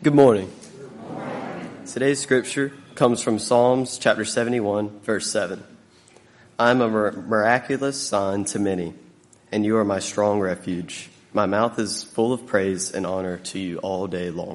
Good morning. Today's scripture comes from Psalms chapter 71, verse 7. I am a miraculous sign to many, and you are my strong refuge. My mouth is full of praise and honor to you all day long.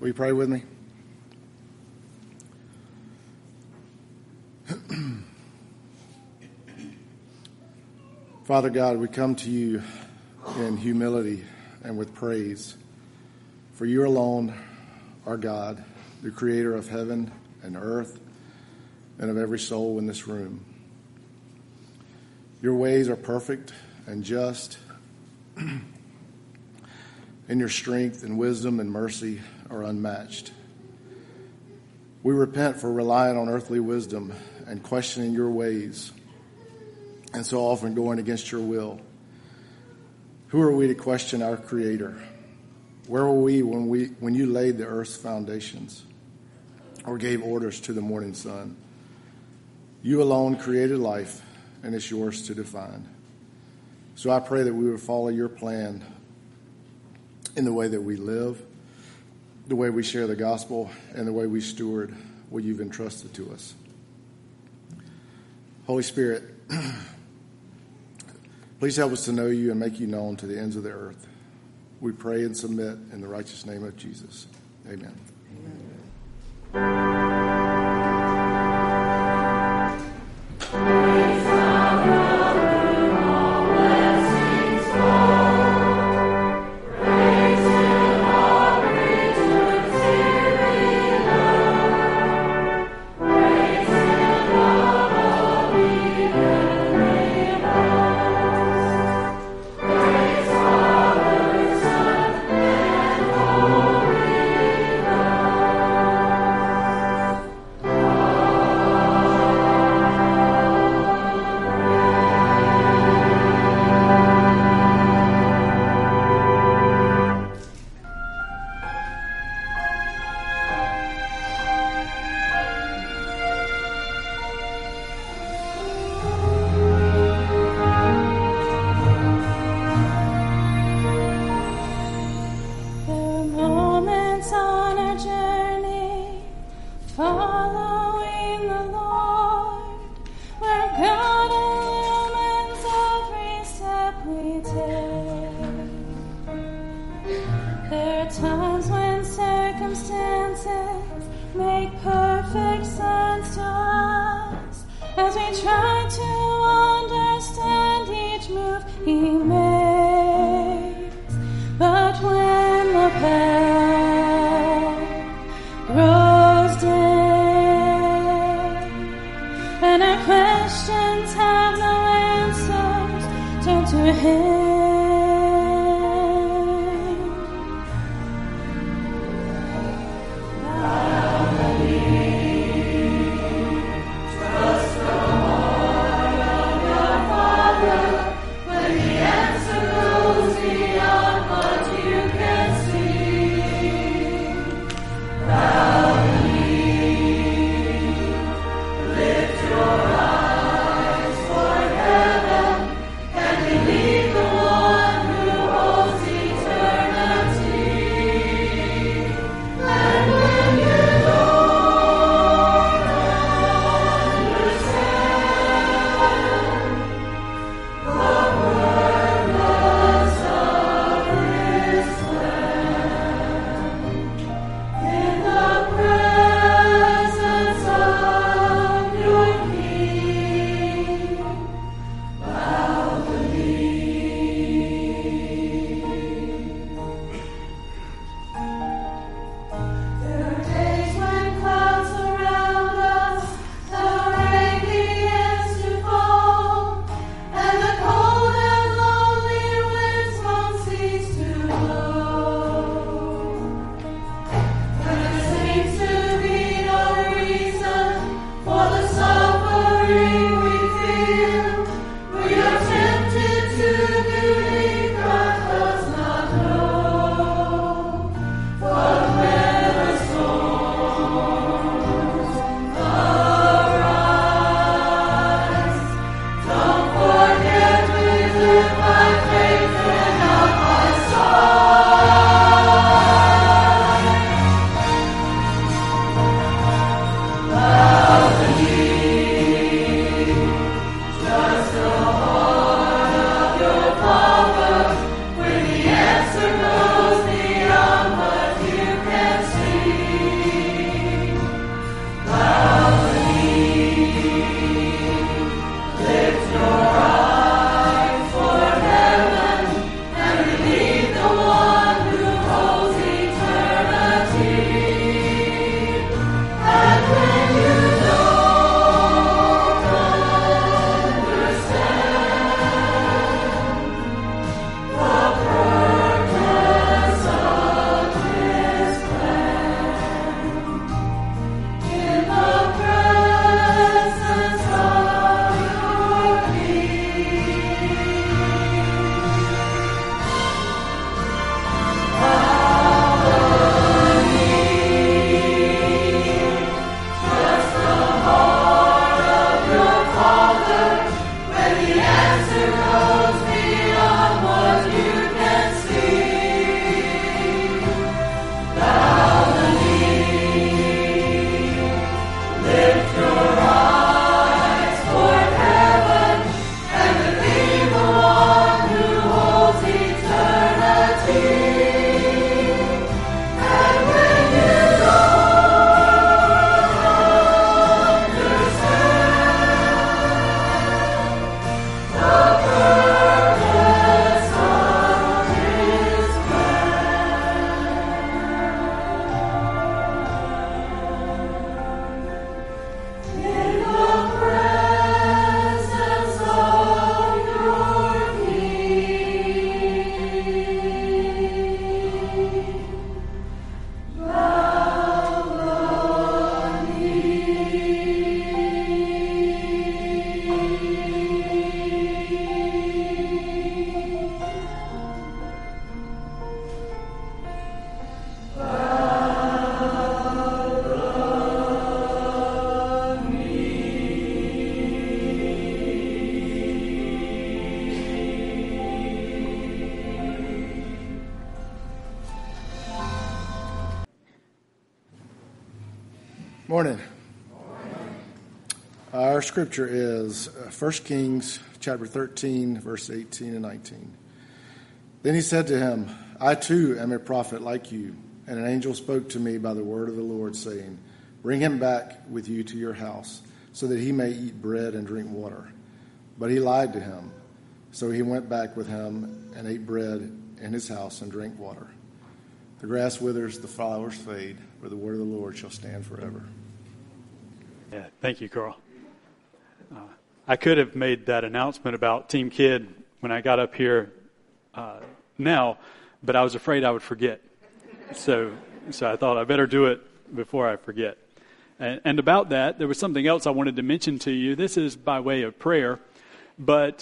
Will you pray with me? Father God, we come to you in humility and with praise, for you alone are God, the creator of heaven and earth and of every soul in this room. Your ways are perfect and just, and your strength and wisdom and mercy are unmatched. We repent for relying on earthly wisdom and questioning your ways, and so often going against your will. Who are we to question our Creator? Where were we when you laid the earth's foundations or gave orders to the morning sun? You alone created life, and it's yours to define. So I pray that we would follow your plan in the way that we live, the way we share the gospel, and the way we steward what you've entrusted to us. Holy Spirit, please help us to know you and make you known to the ends of the earth. We pray and submit in the righteous name of Jesus. Amen. Lift your eyes toward heaven and believe the Morning. Our scripture is 1 Kings chapter 13, verse 18 and 19. Then he said to him, I too am a prophet like you, and an angel spoke to me by the word of the Lord, saying, bring him back with you to your house, so that he may eat bread and drink water. But he lied to him. So he went back with him and ate bread in his house and drank water. The grass withers, the flowers fade, but the word of the Lord shall stand forever. Yeah, thank you, Carl. I could have made that announcement about Team Kid when I got up here now, but I was afraid I would forget. So I thought I better do it before I forget. And about that, there was something else I wanted to mention to you. This is by way of prayer, but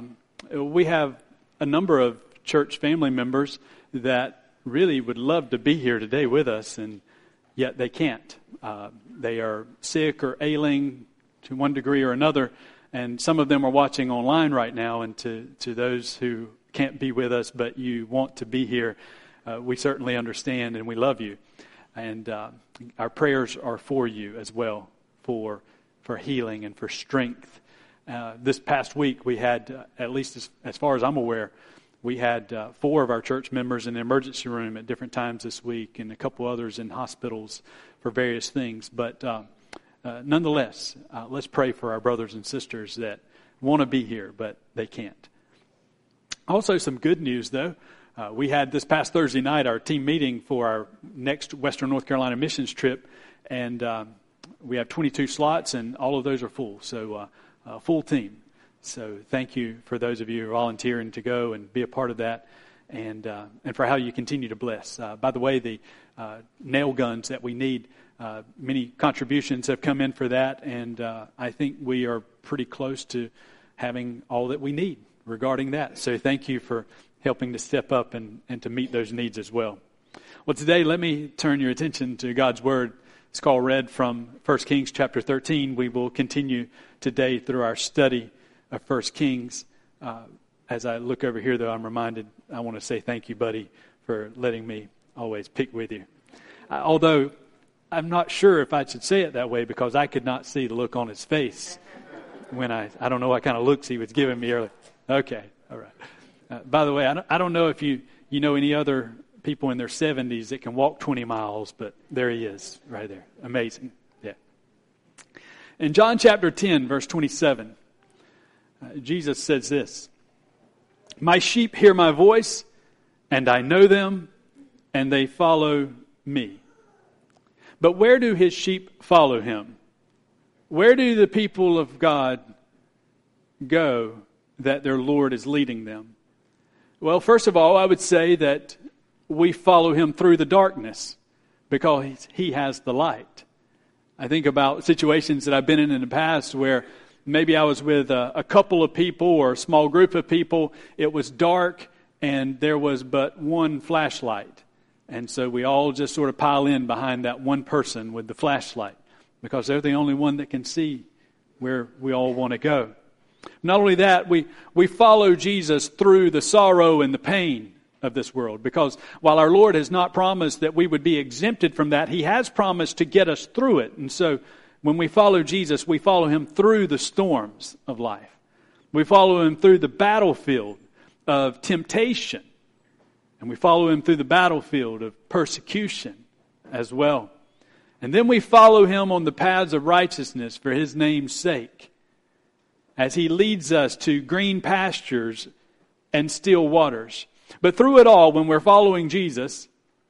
we have a number of church family members that really would love to be here today with us, and yet they can't. They are sick or ailing to one degree or another, and some of them are watching online right now. And to those who can't be with us but you want to be here, we certainly understand and we love you. And our prayers are for you as well, for healing and for strength. This past week we had, at least as far as I'm aware, we had 4 of our church members in the emergency room at different times this week, and a couple others in hospitals for various things. But nonetheless, let's pray for our brothers and sisters that want to be here, but they can't. Also, some good news, though. We had this past Thursday night our team meeting for our next Western North Carolina missions trip, and we have 22 slots, and all of those are full, so full team. So thank you for those of you volunteering to go and be a part of that, and for how you continue to bless. By the way, the nail guns that we need, many contributions have come in for that, and I think we are pretty close to having all that we need regarding that. So thank you for helping to step up and to meet those needs as well. Well, today let me turn your attention to God's Word. It's called read from 1 Kings chapter 13. We will continue today through our study of 1 Kings. As I look over here, though, I'm reminded I want to say thank you, buddy, for letting me always pick with you. Although I'm not sure if I should say it that way, because I could not see the look on his face when I don't know what kind of looks he was giving me earlier. Okay, all right. By the way, I don't know if you know any other people in their 70s that can walk 20 miles, but there he is right there. Amazing. Yeah. In John chapter 10, verse 27, Jesus says this, my sheep hear my voice, and I know them, and they follow me. But where do his sheep follow him? Where do the people of God go that their Lord is leading them? Well, first of all, I would say that we follow him through the darkness because he has the light. I think about situations that I've been in the past where maybe I was with a couple of people or a small group of people. It was dark and there was but one flashlight. And so we all just sort of pile in behind that one person with the flashlight because they're the only one that can see where we all want to go. Not only that, we follow Jesus through the sorrow and the pain of this world, because while our Lord has not promised that we would be exempted from that, he has promised to get us through it. And so when we follow Jesus, we follow him through the storms of life. We follow him through the battlefield of temptation. And we follow him through the battlefield of persecution as well. And then we follow him on the paths of righteousness for his name's sake, as he leads us to green pastures and still waters. But through it all, when we're following Jesus,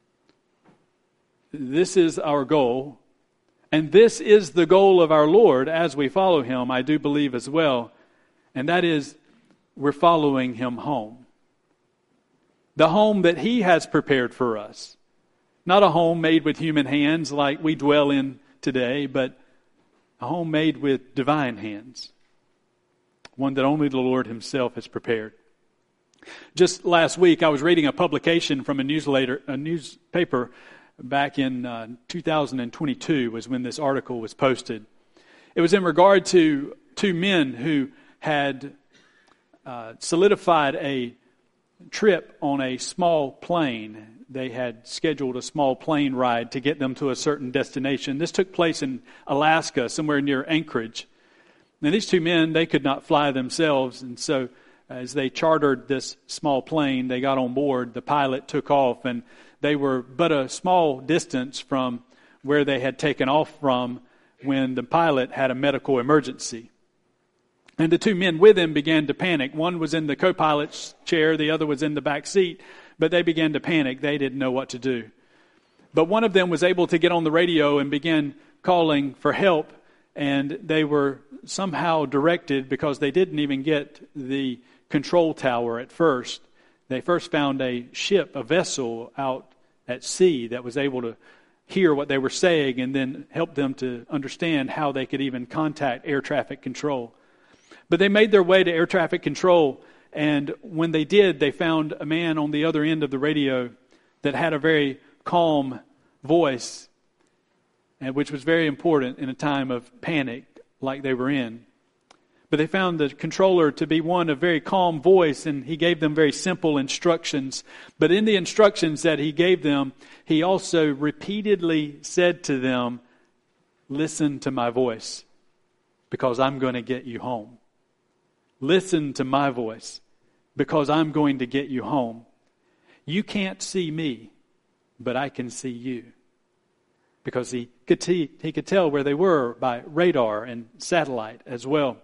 this is our goal. And this is the goal of our Lord as we follow him, I do believe as well. And that is, we're following him home. The home that he has prepared for us. Not a home made with human hands like we dwell in today, but a home made with divine hands. One that only the Lord himself has prepared. Just last week, I was reading a publication from a newspaper back in 2022 was when this article was posted. It was in regard to two men who had solidified a trip on a small plane. They had scheduled a small plane ride to get them to a certain destination. This took place in Alaska, somewhere near Anchorage. Now, these two men, they could not fly themselves, and so as they chartered this small plane, they got on board. The pilot took off, and they were but a small distance from where they had taken off from when the pilot had a medical emergency. And the two men with him began to panic. One was in the co-pilot's chair, the other was in the back seat, but they began to panic. They didn't know what to do. But one of them was able to get on the radio and began calling for help, and they were somehow directed, because they didn't even get the control tower at first. They first found a ship, a vessel out at sea that was able to hear what they were saying and then help them to understand how they could even contact air traffic control. But they made their way to air traffic control, and when they did, they found a man on the other end of the radio that had a very calm voice, and which was very important in a time of panic like they were in. But they found the controller to be one of very calm voice, and he gave them very simple instructions. But in the instructions that he gave them, he also repeatedly said to them, "Listen to my voice, because I'm going to get you home. Listen to my voice, because I'm going to get you home. You can't see me, but I can see you." Because he could tell where they were by radar and satellite as well.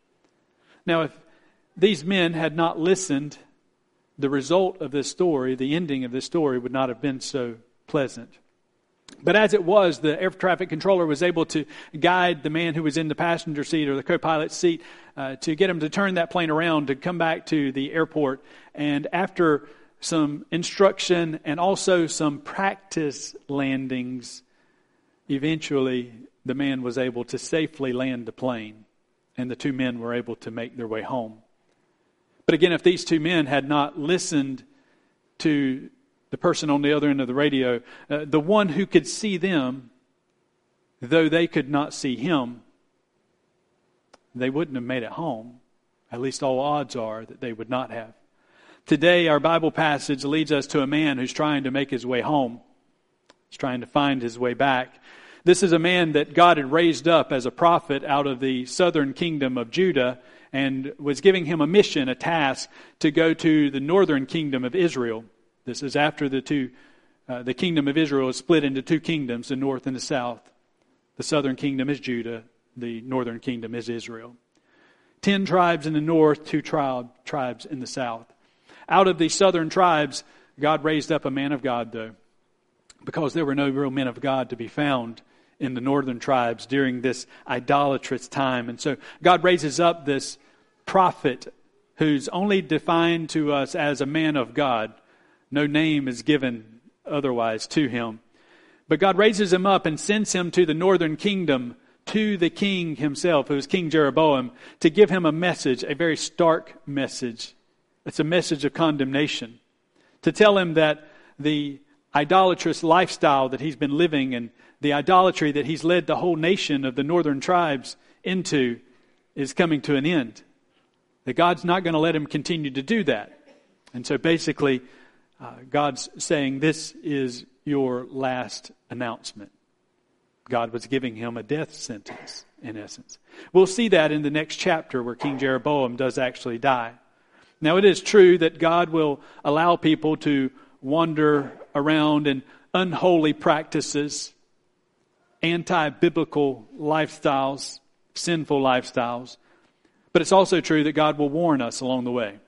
Now, if these men had not listened, the result of this story, the ending of this story, would not have been so pleasant. But as it was, the air traffic controller was able to guide the man who was in the passenger seat or the co-pilot's seat to get him to turn that plane around to come back to the airport. And after some instruction and also some practice landings, eventually the man was able to safely land the plane, and the two men were able to make their way home. But again, if these two men had not listened to the person on the other end of the radio, the one who could see them, though they could not see him, they wouldn't have made it home. At least all odds are that they would not have. Today, our Bible passage leads us to a man who's trying to make his way home. He's trying to find his way back. This is a man that God had raised up as a prophet out of the southern kingdom of Judah, and was giving him a mission, a task, to go to the northern kingdom of Israel. This is after the kingdom of Israel is split into two kingdoms, the north and the south. The southern kingdom is Judah, the northern kingdom is Israel. 10 tribes in the north, 2 tribes in the south. Out of the southern tribes, God raised up a man of God, though, because there were no real men of God to be found in the northern tribes during this idolatrous time. And so God raises up this prophet who's only defined to us as a man of God. No name is given otherwise to him. But God raises him up and sends him to the northern kingdom, to the king himself, who is King Jeroboam, to give him a message, a very stark message. It's a message of condemnation. To tell him that the idolatrous lifestyle that he's been living and the idolatry that he's led the whole nation of the northern tribes into is coming to an end. That God's not going to let him continue to do that. And so basically, God's saying, this is your last announcement. God was giving him a death sentence, in essence. We'll see that in the next chapter where King Jeroboam does actually die. Now, it is true that God will allow people to wander around in unholy practices, anti-biblical lifestyles, sinful lifestyles. But it's also true that God will warn us along the way.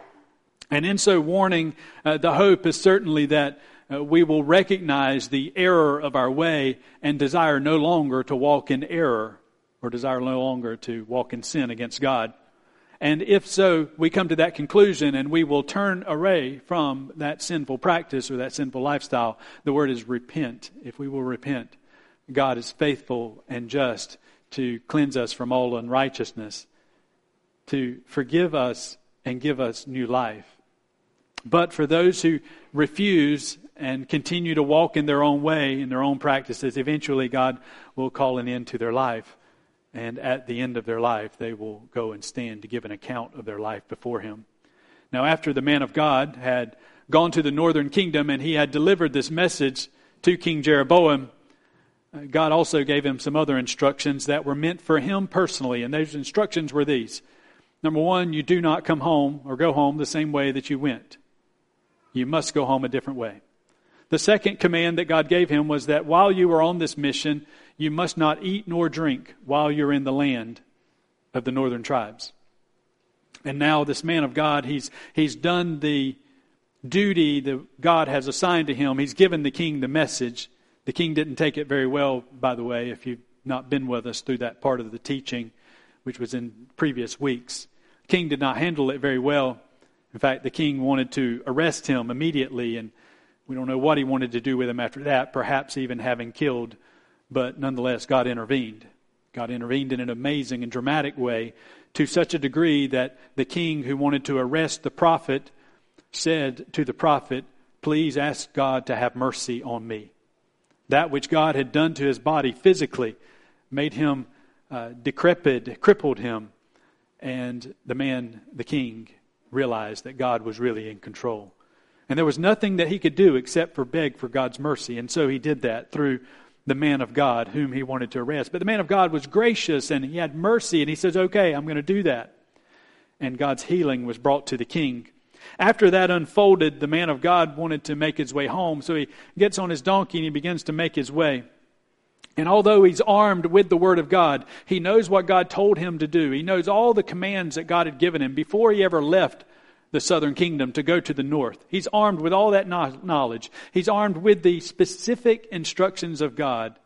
And in so warning, the hope is certainly that we will recognize the error of our way and desire no longer to walk in error, or desire no longer to walk in sin against God. And if so, we come to that conclusion and we will turn away from that sinful practice or that sinful lifestyle. The word is repent. If we will repent, God is faithful and just to cleanse us from all unrighteousness, to forgive us and give us new life. But for those who refuse and continue to walk in their own way, in their own practices, eventually God will call an end to their life. And at the end of their life, they will go and stand to give an account of their life before Him. Now, after the man of God had gone to the northern kingdom and he had delivered this message to King Jeroboam, God also gave him some other instructions that were meant for him personally. And those instructions were these. Number one, you do not come home or go home the same way that you went. You must go home a different way. The second command that God gave him was that while you are on this mission, you must not eat nor drink while you're in the land of the northern tribes. And now this man of God, he's done the duty that God has assigned to him. He's given the king the message. The king didn't take it very well, by the way, if you've not been with us through that part of the teaching, which was in previous weeks. The king did not handle it very well. In fact, the king wanted to arrest him immediately, and we don't know what he wanted to do with him after that, perhaps even having killed. But nonetheless, God intervened. God intervened in an amazing and dramatic way, to such a degree that the king who wanted to arrest the prophet said to the prophet, "Please ask God to have mercy on me." That which God had done to his body physically made him decrepit, crippled him. And the king, realized that God was really in control. And there was nothing that he could do except for beg for God's mercy. And so he did that through the man of God whom he wanted to arrest. But the man of God was gracious and he had mercy. And he says, okay, I'm going to do that. And God's healing was brought to the king. After that unfolded, the man of God wanted to make his way home. So he gets on his donkey and he begins to make his way. And although he's armed with the Word of God, he knows what God told him to do. He knows all the commands that God had given him before he ever left the southern kingdom to go to the north. He's armed with all that knowledge. He's armed with the specific instructions of God.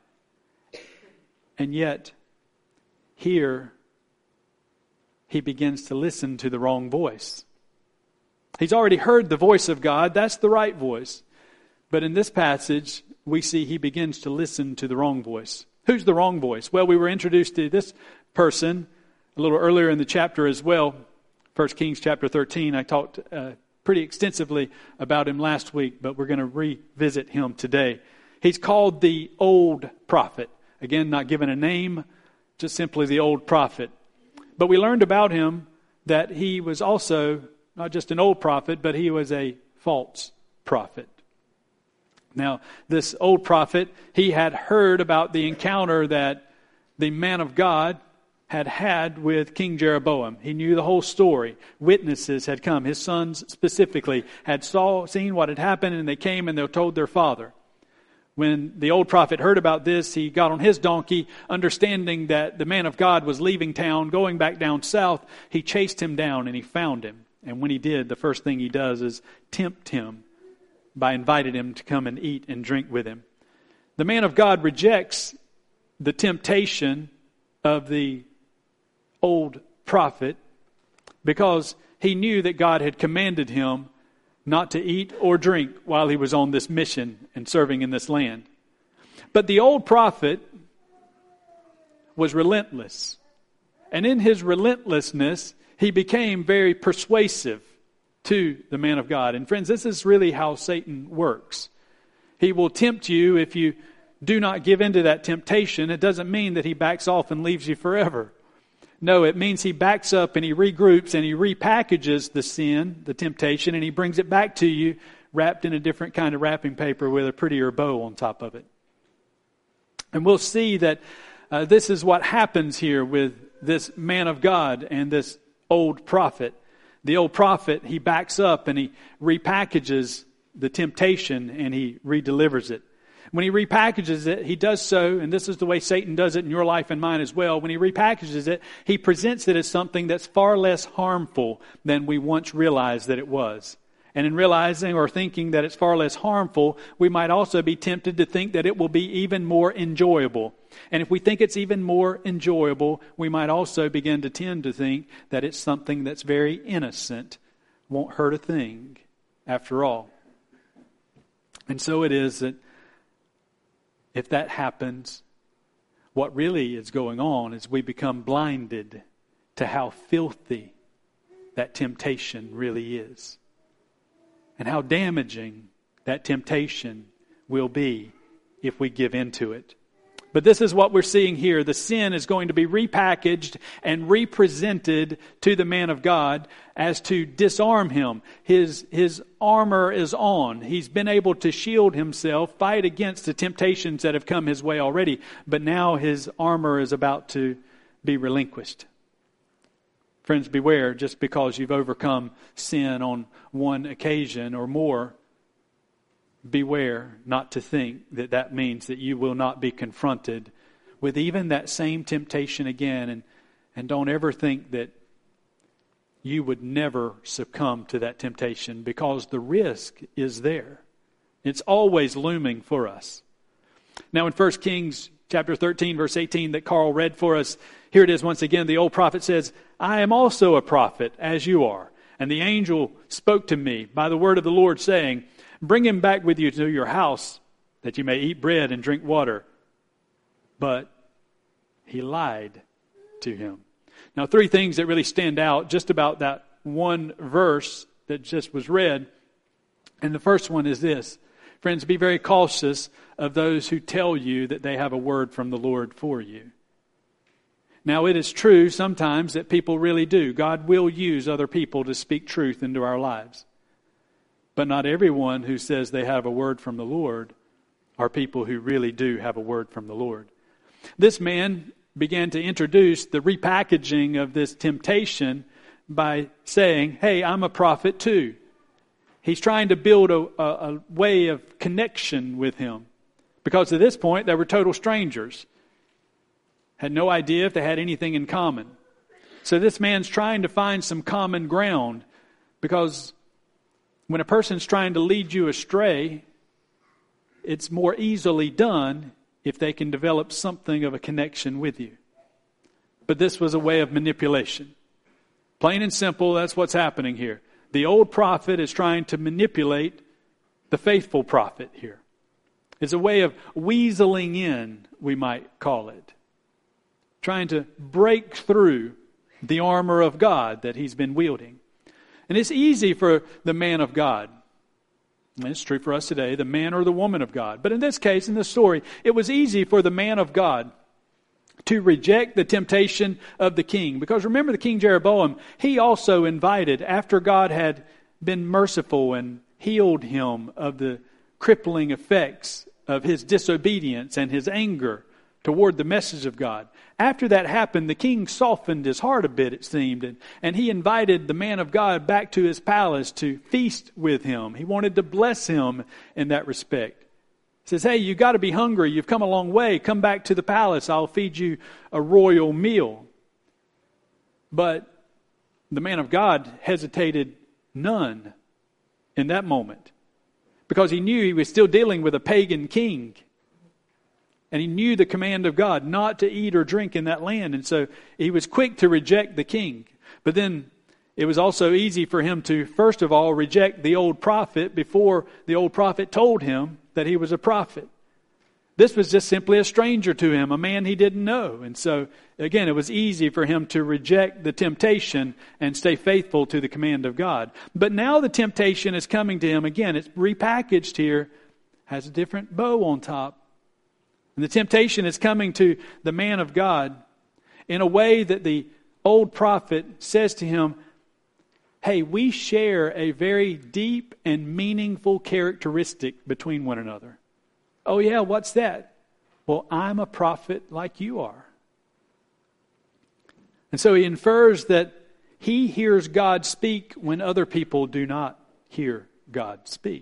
And yet, here, he begins to listen to the wrong voice. He's already heard the voice of God. That's the right voice. But in this passage, we see he begins to listen to the wrong voice. Who's the wrong voice? Well, we were introduced to this person a little earlier in the chapter as well. 1 Kings chapter 13. I talked pretty extensively about him last week, but we're going to revisit him today. He's called the old prophet. Again, not given a name, just simply the old prophet. But we learned about him that he was also not just an old prophet, but he was a false prophet. Now, this old prophet, he had heard about the encounter that the man of God had with King Jeroboam. He knew the whole story. Witnesses had come. His sons specifically had seen what had happened, and they came and they told their father. When the old prophet heard about this, he got on his donkey, understanding that the man of God was leaving town, going back down south. He chased him down and he found him. And when he did, the first thing he does is tempt him by inviting him to come and eat and drink with him. The man of God rejects the temptation of the old prophet because he knew that God had commanded him not to eat or drink while he was on this mission and serving in this land. But the old prophet was relentless. And in his relentlessness, he became very persuasive to the man of God. And friends, this is really how Satan works. He will tempt you. If you do not give in to that temptation, it doesn't mean that he backs off and leaves you forever. No, it means he backs up and he regroups and he repackages the sin, the temptation, and he brings it back to you wrapped in a different kind of wrapping paper with a prettier bow on top of it. And we'll see that this is what happens here with this man of God and this old prophet. The old prophet, he backs up and he repackages the temptation and he redelivers it. When he repackages it, he does so, and this is the way Satan does it in your life and mine as well. When he repackages it, he presents it as something that's far less harmful than we once realized that it was. And in realizing or thinking that it's far less harmful, we might also be tempted to think that it will be even more enjoyable. And if we think it's even more enjoyable, we might also begin to tend to think that it's something that's very innocent, won't hurt a thing after all. And so it is that if that happens, what really is going on is we become blinded to how filthy that temptation really is. And how damaging that temptation will be if we give in to it. But this is what we're seeing here. The sin is going to be repackaged and represented to the man of God as to disarm him. His armor is on. He's been able to shield himself, fight against the temptations that have come his way already. But now his armor is about to be relinquished. Friends, beware, just because you've overcome sin on one occasion or more, beware not to think that that means that you will not be confronted with even that same temptation again. And don't ever think that you would never succumb to that temptation, because the risk is there. It's always looming for us. Now in 1 Kings chapter 13, verse 18 that Carl read for us, here it is once again. The old prophet says, I am also a prophet, as you are. And the angel spoke to me by the word of the Lord, saying, bring him back with you to your house, that you may eat bread and drink water. But he lied to him. Now, three things that really stand out just about that one verse that just was read. And the first one is this. Friends, be very cautious of those who tell you that they have a word from the Lord for you. Now, it is true sometimes that people really do. God will use other people to speak truth into our lives. But not everyone who says they have a word from the Lord are people who really do have a word from the Lord. This man began to introduce the repackaging of this temptation by saying, hey, I'm a prophet too. He's trying to build a way of connection with him. Because at this point, they were total strangers. Had no idea if they had anything in common. So this man's trying to find some common ground, because when a person's trying to lead you astray, it's more easily done if they can develop something of a connection with you. But this was a way of manipulation. Plain and simple, that's what's happening here. The old prophet is trying to manipulate the faithful prophet here. It's a way of weaseling in, we might call it. Trying to break through the armor of God that he's been wielding. And it's easy for the man of God. And it's true for us today, the man or the woman of God. But in this case, in this story, it was easy for the man of God to reject the temptation of the king. Because remember, the King Jeroboam, he also invited, after God had been merciful and healed him of the crippling effects of his disobedience and his anger toward the message of God. After that happened, the king softened his heart a bit, it seemed, and he invited the man of God back to his palace to feast with him. He wanted to bless him in that respect. He says, hey, you've got to be hungry. You've come a long way. Come back to the palace. I'll feed you a royal meal. But the man of God hesitated none in that moment, because he knew he was still dealing with a pagan king. And he knew the command of God not to eat or drink in that land. And so he was quick to reject the king. But then it was also easy for him to, first of all, reject the old prophet before the old prophet told him that he was a prophet. This was just simply a stranger to him, a man he didn't know. And so, again, it was easy for him to reject the temptation and stay faithful to the command of God. But now the temptation is coming to him again. It's repackaged here, has a different bow on top. And the temptation is coming to the man of God in a way that the old prophet says to him, hey, we share a very deep and meaningful characteristic between one another. Oh yeah, what's that? Well, I'm a prophet like you are. And so he infers that he hears God speak when other people do not hear God speak.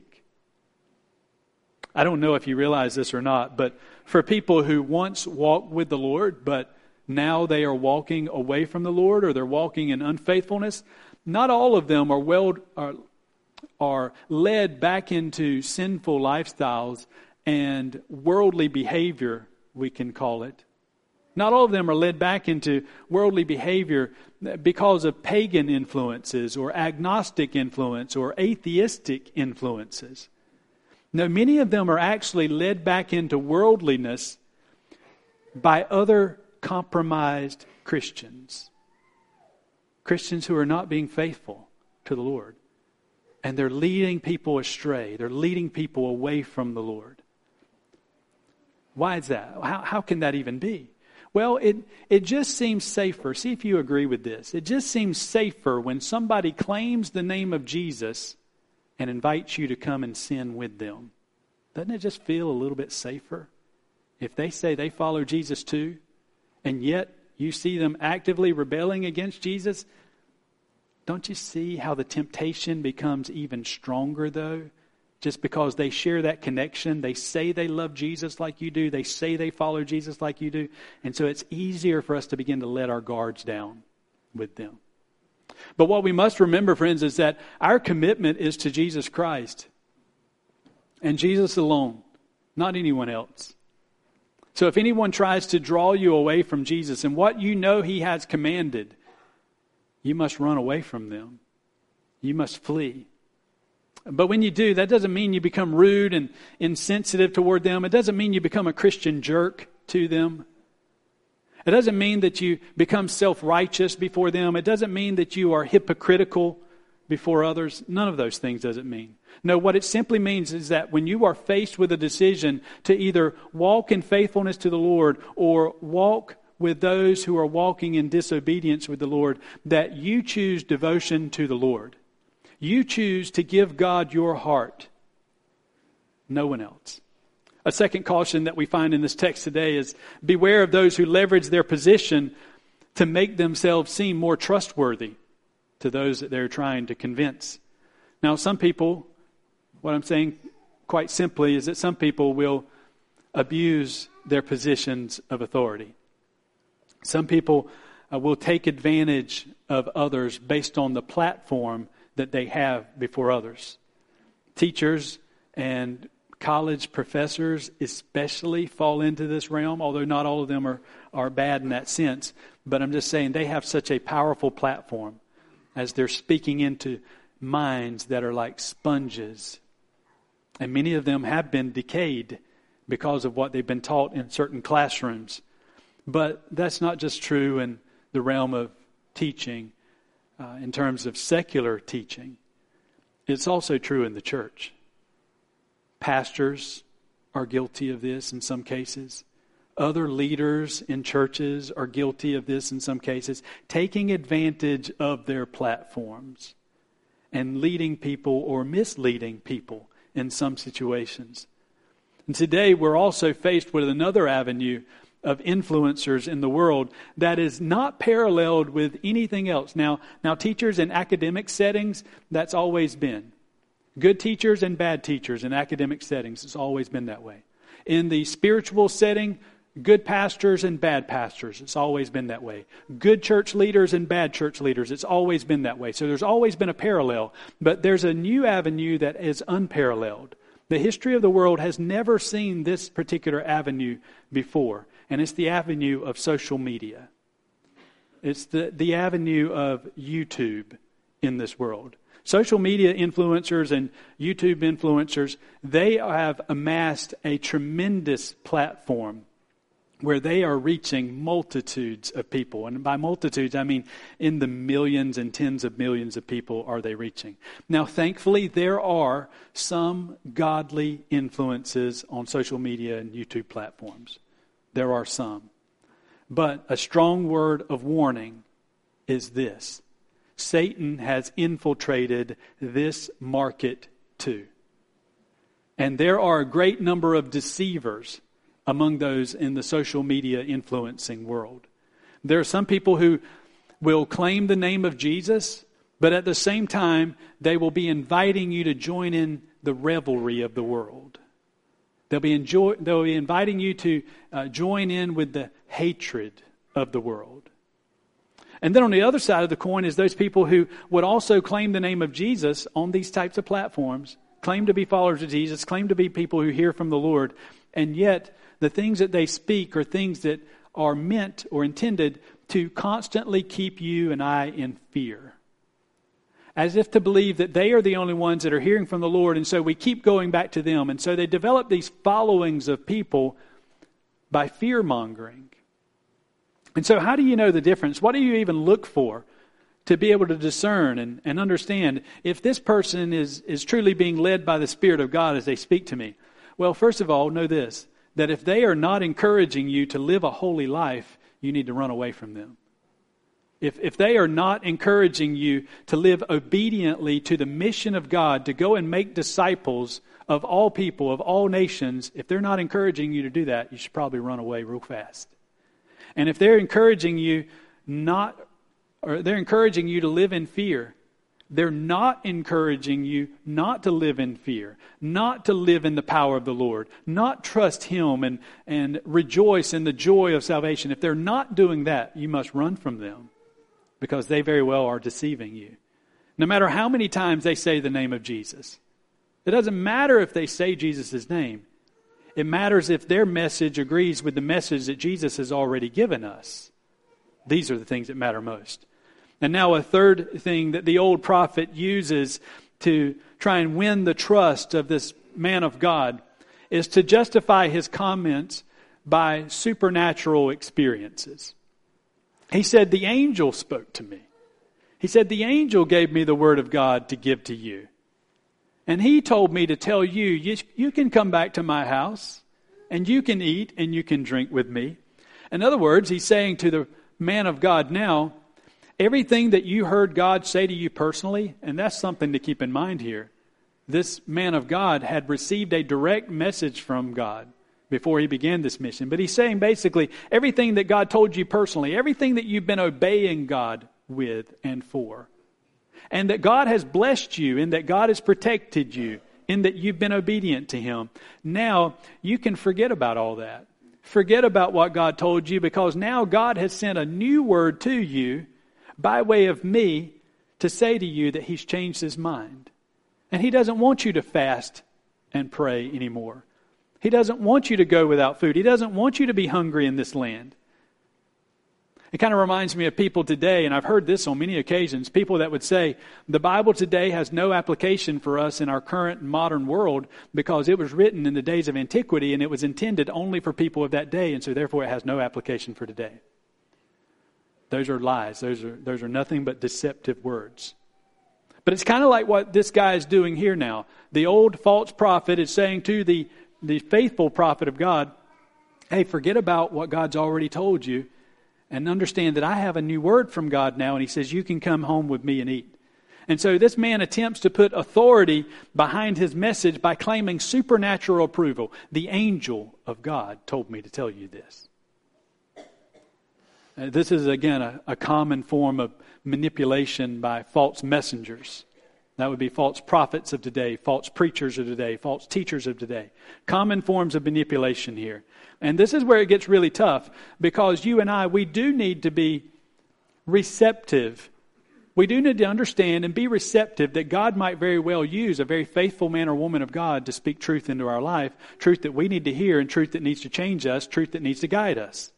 I don't know if you realize this or not, but for people who once walked with the Lord, but now they are walking away from the Lord, or they're walking in unfaithfulness, not all of them are led back into sinful lifestyles and worldly behavior, we can call it. Not all of them are led back into worldly behavior because of pagan influences or agnostic influence or atheistic influences. No, many of them are actually led back into worldliness by other compromised Christians. Christians who are not being faithful to the Lord. And they're leading people astray. They're leading people away from the Lord. Why is that? How can that even be? Well, it just seems safer. See if you agree with this. It just seems safer when somebody claims the name of Jesus and invites you to come and sin with them. Doesn't it just feel a little bit safer? If they say they follow Jesus too, and yet you see them actively rebelling against Jesus, don't you see how the temptation becomes even stronger though? Just because they share that connection, they say they love Jesus like you do, they say they follow Jesus like you do, and so it's easier for us to begin to let our guards down with them. But what we must remember, friends, is that our commitment is to Jesus Christ and Jesus alone, not anyone else. So if anyone tries to draw you away from Jesus and what you know He has commanded, you must run away from them. You must flee. But when you do, that doesn't mean you become rude and insensitive toward them. It doesn't mean you become a Christian jerk to them. It doesn't mean that you become self-righteous before them. It doesn't mean that you are hypocritical before others. None of those things does it mean. No, what it simply means is that when you are faced with a decision to either walk in faithfulness to the Lord or walk with those who are walking in disobedience with the Lord, that you choose devotion to the Lord. You choose to give God your heart. No one else. A second caution that we find in this text today is beware of those who leverage their position to make themselves seem more trustworthy to those that they're trying to convince. Now, some people, what I'm saying quite simply is that some people will abuse their positions of authority. Some people will take advantage of others based on the platform that they have before others. Teachers and college professors especially fall into this realm, although not all of them are bad in that sense. But I'm just saying they have such a powerful platform as they're speaking into minds that are like sponges. And many of them have been decayed because of what they've been taught in certain classrooms. But that's not just true in the realm of teaching, in terms of secular teaching. It's also true in the church. Pastors are guilty of this in some cases. Other leaders in churches are guilty of this in some cases, taking advantage of their platforms and leading people or misleading people in some situations. And today we're also faced with another avenue of influencers in the world that is not paralleled with anything else. Now teachers in academic settings, that's always been. Good teachers and bad teachers in academic settings, it's always been that way. In the spiritual setting, good pastors and bad pastors, it's always been that way. Good church leaders and bad church leaders, it's always been that way. So there's always been a parallel, but there's a new avenue that is unparalleled. The history of the world has never seen this particular avenue before. And it's the avenue of social media. It's the avenue of YouTube in this world. Social media influencers and YouTube influencers, they have amassed a tremendous platform where they are reaching multitudes of people. And by multitudes, I mean in the millions and tens of millions of people are they reaching. Now, thankfully, there are some godly influences on social media and YouTube platforms. There are some. But a strong word of warning is this. Satan has infiltrated this market too. And there are a great number of deceivers among those in the social media influencing world. There are some people who will claim the name of Jesus, but at the same time, they will be inviting you to join in the revelry of the world. They'll be inviting you to join in with the hatred of the world. And then on the other side of the coin is those people who would also claim the name of Jesus on these types of platforms, claim to be followers of Jesus, claim to be people who hear from the Lord, and yet the things that they speak are things that are meant or intended to constantly keep you and I in fear. As if to believe that they are the only ones that are hearing from the Lord, and so we keep going back to them. And so they develop these followings of people by fear-mongering. And so how do you know the difference? What do you even look for to be able to discern and understand if this person is truly being led by the Spirit of God as they speak to me? Well, first of all, know this. that if they are not encouraging you to live a holy life, you need to run away from them. If they are not encouraging you to live obediently to the mission of God, to go and make disciples of all people, of all nations, if they're not encouraging you to do that, you should probably run away real fast. And if they're encouraging you they're encouraging you to live in fear, they're not encouraging you not to live in fear, not to live in the power of the Lord, not trust Him and rejoice in the joy of salvation. If they're not doing that, you must run from them, because they very well are deceiving you. No matter how many times they say the name of Jesus. It doesn't matter if they say Jesus' name. It matters if their message agrees with the message that Jesus has already given us. These are the things that matter most. And now a third thing that the old prophet uses to try and win the trust of this man of God is to justify his comments by supernatural experiences. He said, the angel spoke to me. He said, the angel gave me the word of God to give to you. And he told me to tell you, you can come back to my house and you can eat and you can drink with me. In other words, he's saying to the man of God now, everything that you heard God say to you personally, and that's something to keep in mind here. This man of God had received a direct message from God before he began this mission. But he's saying basically everything that God told you personally, everything that you've been obeying God with and for, and that God has blessed you, and that God has protected you, in that you've been obedient to Him. Now you can forget about all that. Forget about what God told you, because now God has sent a new word to you by way of me to say to you that He's changed His mind. And He doesn't want you to fast and pray anymore. He doesn't want you to go without food. He doesn't want you to be hungry in this land. It kind of reminds me of people today, and I've heard this on many occasions, people that would say, the Bible today has no application for us in our current modern world because it was written in the days of antiquity and it was intended only for people of that day, and so therefore it has no application for today. Those are lies. Those are nothing but deceptive words. But it's kind of like what this guy is doing here now. The old false prophet is saying to the faithful prophet of God, hey, forget about what God's already told you and understand that I have a new word from God now. And He says, you can come home with me and eat. And so this man attempts to put authority behind his message by claiming supernatural approval. The angel of God told me to tell you this. This is, again, a common form of manipulation by false messengers. That would be false prophets of today, false preachers of today, false teachers of today. Common forms of manipulation here. And this is where it gets really tough, because you and I, we do need to be receptive. We do need to understand and be receptive that God might very well use a very faithful man or woman of God to speak truth into our life, truth that we need to hear and truth that needs to change us, truth that needs to guide us.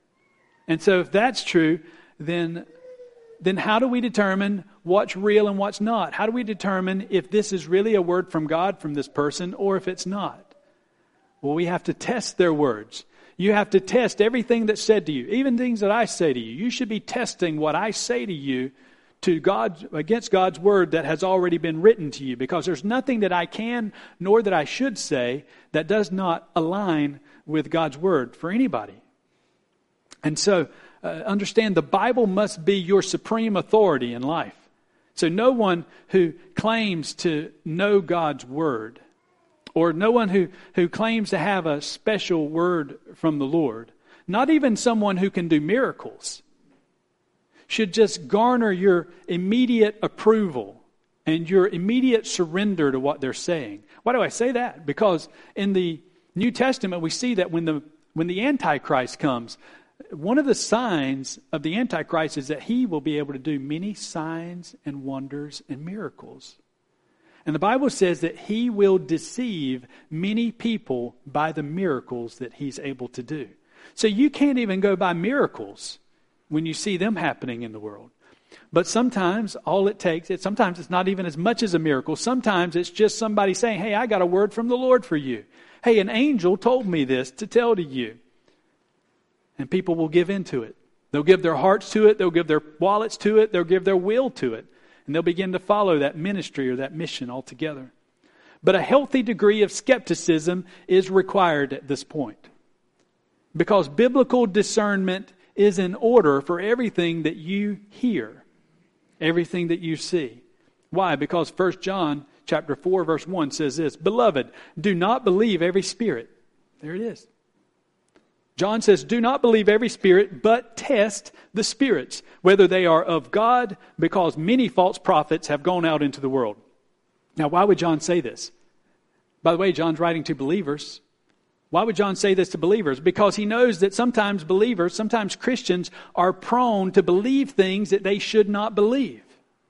And so if that's true, then how do we determine what's real and what's not? How do we determine if this is really a word from God from this person or if it's not? Well, we have to test their words. You have to test everything that's said to you, even things that I say to you. You should be testing what I say to you to God, against God's word that has already been written to you, because there's nothing that I can nor that I should say that does not align with God's word for anybody. And so understand the Bible must be your supreme authority in life. So no one who claims to know God's word, or no one who claims to have a special word from the Lord, not even someone who can do miracles, should just garner your immediate approval and your immediate surrender to what they're saying. Why do I say that? Because in the New Testament we see that when the Antichrist comes, one of the signs of the Antichrist is that he will be able to do many signs and wonders and miracles. And the Bible says that he will deceive many people by the miracles that he's able to do. So you can't even go by miracles when you see them happening in the world. But sometimes all it takes, sometimes it's not even as much as a miracle. Sometimes it's just somebody saying, hey, I got a word from the Lord for you. Hey, an angel told me this to tell to you. And people will give into it. They'll give their hearts to it. They'll give their wallets to it. They'll give their will to it. And they'll begin to follow that ministry or that mission altogether. But a healthy degree of skepticism is required at this point. Because biblical discernment is in order for everything that you hear, everything that you see. Why? Because 1 John chapter 4, verse 1 says this, "Beloved, do not believe every spirit." There it is. John says, "Do not believe every spirit, but test the spirits, whether they are of God, because many false prophets have gone out into the world." Now, why would John say this? By the way, John's writing to believers. Why would John say this to believers? Because he knows that sometimes believers, sometimes Christians, are prone to believe things that they should not believe.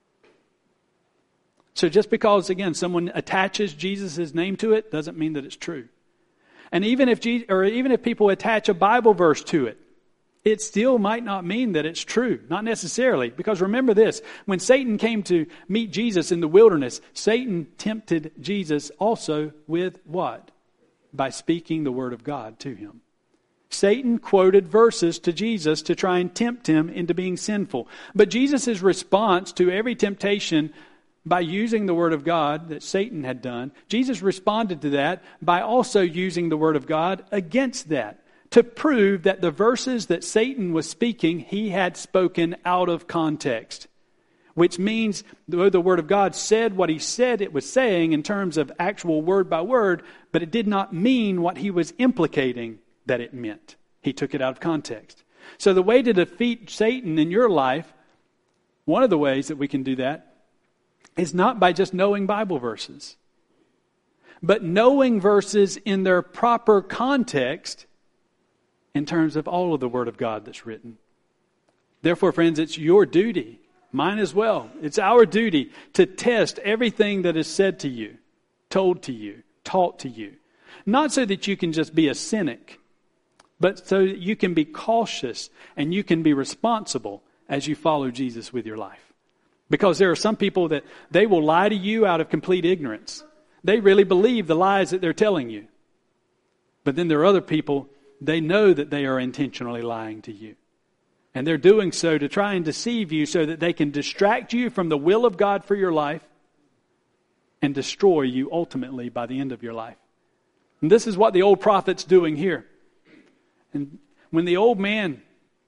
So just because, again, someone attaches Jesus' name to it, doesn't mean that it's true. And even if people attach a Bible verse to it, it still might not mean that it's true. Not necessarily. Because remember this, when Satan came to meet Jesus in the wilderness, Satan tempted Jesus also with what? By speaking the word of God to him. Satan quoted verses to Jesus to try and tempt him into being sinful. But Jesus' response to every temptation by using the word of God that Satan had done, Jesus responded to that by also using the word of God against that, to prove that the verses that Satan was speaking, he had spoken out of context. Which means though the word of God said what he said it was saying in terms of actual word by word, but it did not mean what he was implicating that it meant. He took it out of context. So the way to defeat Satan in your life, one of the ways that we can do that, is not by just knowing Bible verses, but knowing verses in their proper context in terms of all of the Word of God that's written. Therefore, friends, it's your duty, mine as well. It's our duty to test everything that is said to you, told to you, taught to you. Not so that you can just be a cynic, but so that you can be cautious and you can be responsible as you follow Jesus with your life. Because there are some people that they will lie to you out of complete ignorance. They really believe the lies that they're telling you. But then there are other people, they know that they are intentionally lying to you. And they're doing so to try and deceive you so that they can distract you from the will of God for your life and destroy you ultimately by the end of your life. And this is what the old prophet's doing here. And when the old man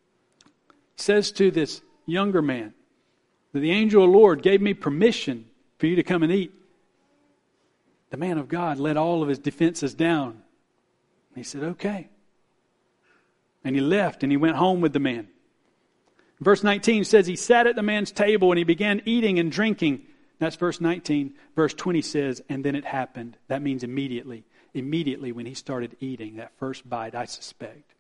says to this younger man, that the angel of the Lord gave me permission for you to come and eat, the man of God let all of his defenses down. He said, okay. And he left and he went home with the man. Verse 19 says he sat at the man's table and he began eating and drinking. That's verse 19. Verse 20 says, and then it happened. That means immediately. Immediately when he started eating that first bite, I suspect.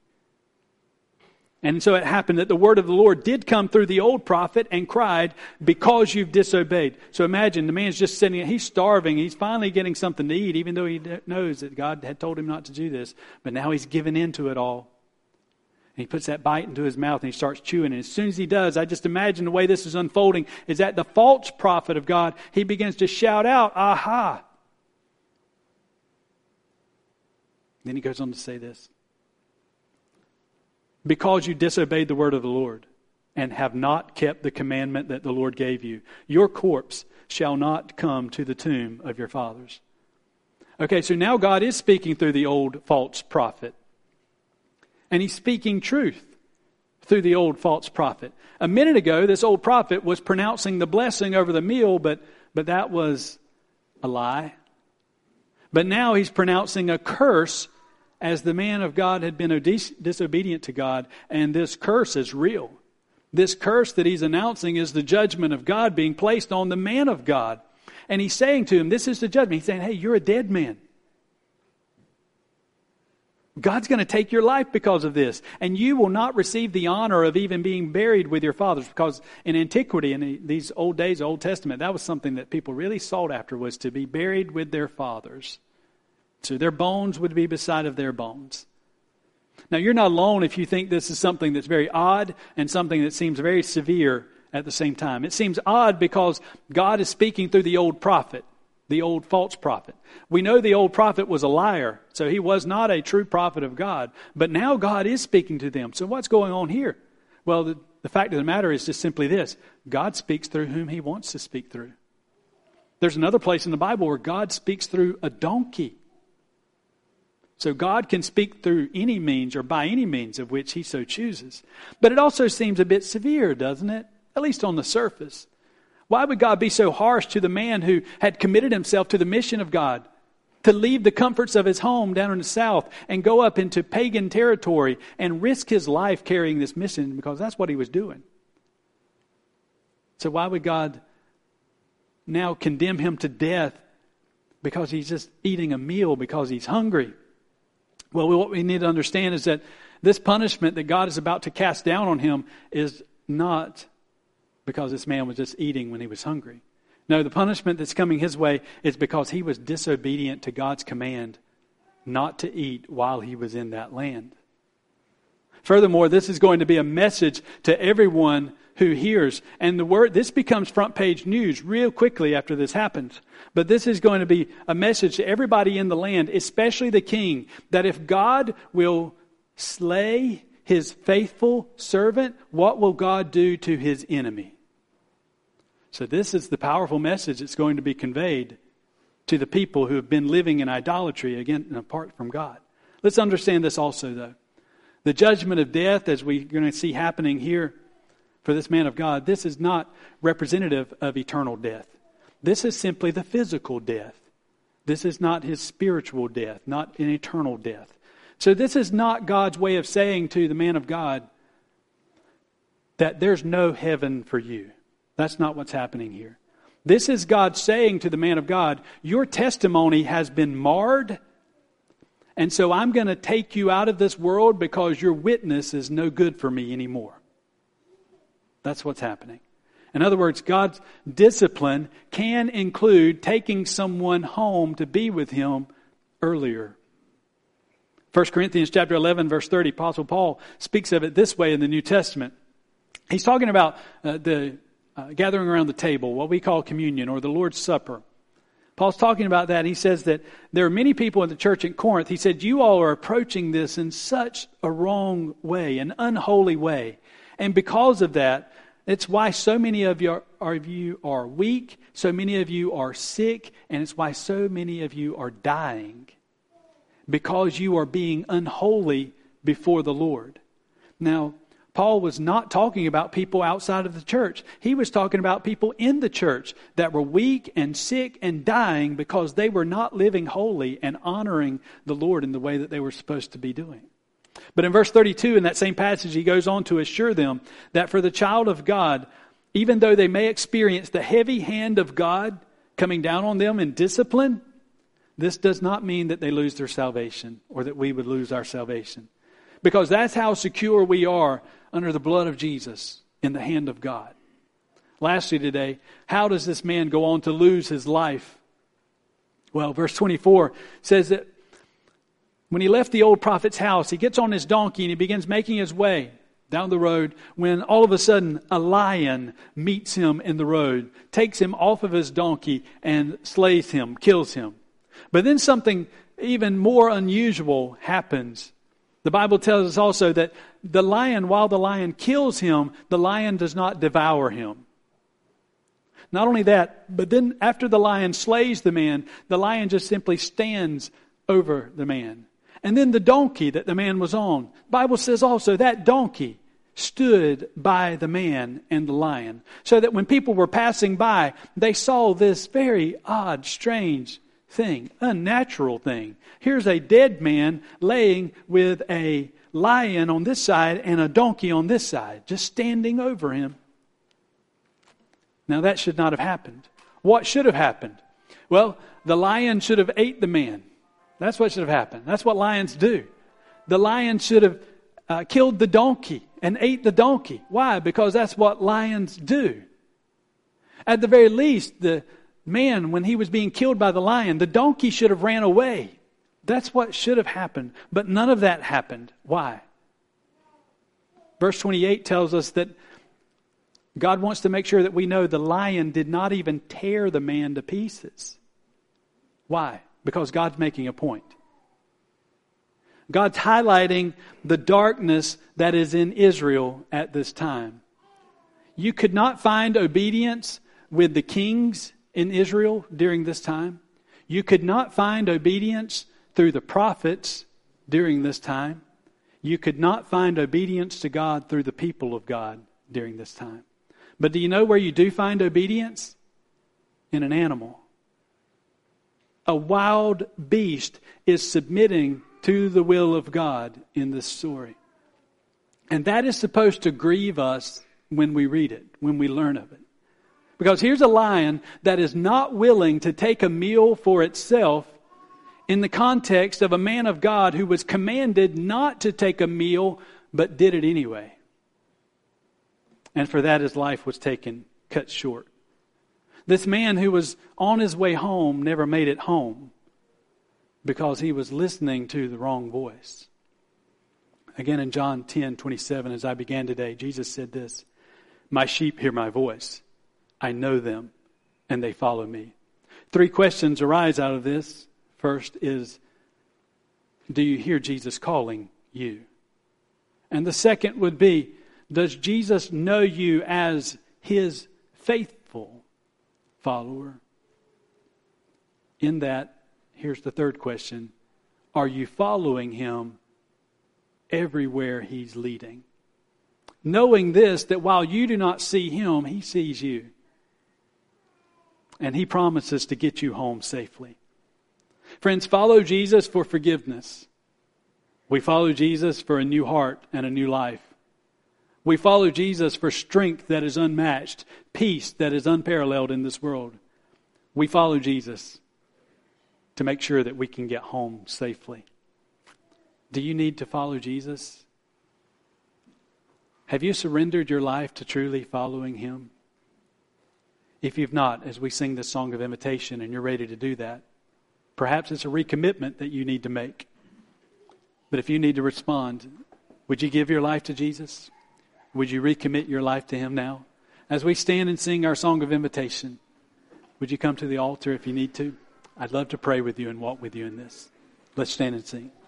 And so it happened that the word of the Lord did come through the old prophet and cried, because you've disobeyed. So imagine, the man's just sitting, he's starving, he's finally getting something to eat, even though he knows that God had told him not to do this. But now he's given in to it all. And he puts that bite into his mouth and he starts chewing. And as soon as he does, I just imagine the way this is unfolding is that the false prophet of God, he begins to shout out, aha. Then he goes on to say this. Because you disobeyed the word of the Lord and have not kept the commandment that the Lord gave you, your corpse shall not come to the tomb of your fathers. Okay, so now God is speaking through the old false prophet. And he's speaking truth through the old false prophet. A minute ago, this old prophet was pronouncing the blessing over the meal, but that was a lie. But now he's pronouncing a curse as the man of God had been disobedient to God, and this curse is real. This curse that he's announcing is the judgment of God being placed on the man of God. And he's saying to him, this is the judgment. He's saying, hey, you're a dead man. God's going to take your life because of this. And you will not receive the honor of even being buried with your fathers. Because in antiquity, in these old days, Old Testament, that was something that people really sought after, was to be buried with their fathers. So their bones would be beside of their bones. Now, you're not alone if you think this is something that's very odd and something that seems very severe at the same time. It seems odd because God is speaking through the old prophet, the old false prophet. We know the old prophet was a liar, so he was not a true prophet of God. But now God is speaking to them. So what's going on here? Well, the fact of the matter is just simply this. God speaks through whom he wants to speak through. There's another place in the Bible where God speaks through a donkey. So God can speak through any means or by any means of which he so chooses. But it also seems a bit severe, doesn't it? At least on the surface. Why would God be so harsh to the man who had committed himself to the mission of God, to leave the comforts of his home down in the south and go up into pagan territory and risk his life carrying this mission, because that's what he was doing? So why would God now condemn him to death because he's just eating a meal because he's hungry? Well, what we need to understand is that this punishment that God is about to cast down on him is not because this man was just eating when he was hungry. No, the punishment that's coming his way is because he was disobedient to God's command not to eat while he was in that land. Furthermore, this is going to be a message to everyone who hears. And this becomes front page news real quickly after this happens. But this is going to be a message to everybody in the land, especially the king, that if God will slay his faithful servant, what will God do to his enemy? So this is the powerful message that's going to be conveyed to the people who have been living in idolatry, again, apart from God. Let's understand this also, though. The judgment of death, as we're going to see happening here for this man of God, this is not representative of eternal death. This is simply the physical death. This is not his spiritual death, not an eternal death. So this is not God's way of saying to the man of God that there's no heaven for you. That's not what's happening here. This is God saying to the man of God, your testimony has been marred, and so I'm going to take you out of this world because your witness is no good for me anymore. That's what's happening. In other words, God's discipline can include taking someone home to be with him earlier. 1 Corinthians chapter 11, verse 30, Apostle Paul speaks of it this way in the New Testament. He's talking about the gathering around the table, what we call communion or the Lord's Supper. Paul's talking about that. He says that there are many people in the church in Corinth. He said, you all are approaching this in such a wrong way, an unholy way. And because of that, it's why so many of you are weak, so many of you are sick, and it's why so many of you are dying. Because you are being unholy before the Lord. Now, Paul was not talking about people outside of the church. He was talking about people in the church that were weak and sick and dying because they were not living holy and honoring the Lord in the way that they were supposed to be doing. But in verse 32, in that same passage, he goes on to assure them that for the child of God, even though they may experience the heavy hand of God coming down on them in discipline, this does not mean that they lose their salvation or that we would lose our salvation. Because that's how secure we are under the blood of Jesus in the hand of God. Lastly today, how does this man go on to lose his life? Well, verse 24 says that when he left the old prophet's house, he gets on his donkey and he begins making his way down the road when all of a sudden a lion meets him in the road, takes him off of his donkey and slays him, kills him. But then something even more unusual happens. The Bible tells us also that the lion, while the lion kills him, the lion does not devour him. Not only that, but then after the lion slays the man, the lion just simply stands over the man. And then the donkey that the man was on, the Bible says also that donkey stood by the man and the lion. So that when people were passing by, they saw this very odd, strange thing, unnatural thing. Here's a dead man laying with a lion on this side and a donkey on this side, just standing over him. Now that should not have happened. What should have happened? Well, the lion should have ate the man. That's what should have happened. That's what lions do. The lion should have killed the donkey and ate the donkey. Why? Because that's what lions do. At the very least, the man, when he was being killed by the lion, the donkey should have ran away. That's what should have happened. But none of that happened. Why? Verse 28 tells us that God wants to make sure that we know the lion did not even tear the man to pieces. Why? Because God's making a point. God's highlighting the darkness that is in Israel at this time. You could not find obedience with the kings in Israel during this time. You could not find obedience through the prophets during this time. You could not find obedience to God through the people of God during this time. But do you know where you do find obedience? In an animal. A wild beast is submitting to the will of God in this story. And that is supposed to grieve us when we read it, when we learn of it. Because here's a lion that is not willing to take a meal for itself in the context of a man of God who was commanded not to take a meal, but did it anyway. And for that his life was cut short. This man who was on his way home never made it home because he was listening to the wrong voice. Again, in John 10:27, as I began today, Jesus said this, "My sheep hear my voice. I know them, and they follow me." 3 questions arise out of this. First is, do you hear Jesus calling you? And the second would be, does Jesus know you as his faithful follower? In that, here's the third question. Are you following him everywhere he's leading? Knowing this, that while you do not see him, he sees you. And he promises to get you home safely. Friends, follow Jesus for forgiveness. We follow Jesus for a new heart and a new life. We follow Jesus for strength that is unmatched, peace that is unparalleled in this world. We follow Jesus to make sure that we can get home safely. Do you need to follow Jesus? Have you surrendered your life to truly following him? If you've not, as we sing this song of invitation and you're ready to do that, perhaps it's a recommitment that you need to make. But if you need to respond, would you give your life to Jesus? Would you recommit your life to him now? As we stand and sing our song of invitation, would you come to the altar if you need to? I'd love to pray with you and walk with you in this. Let's stand and sing.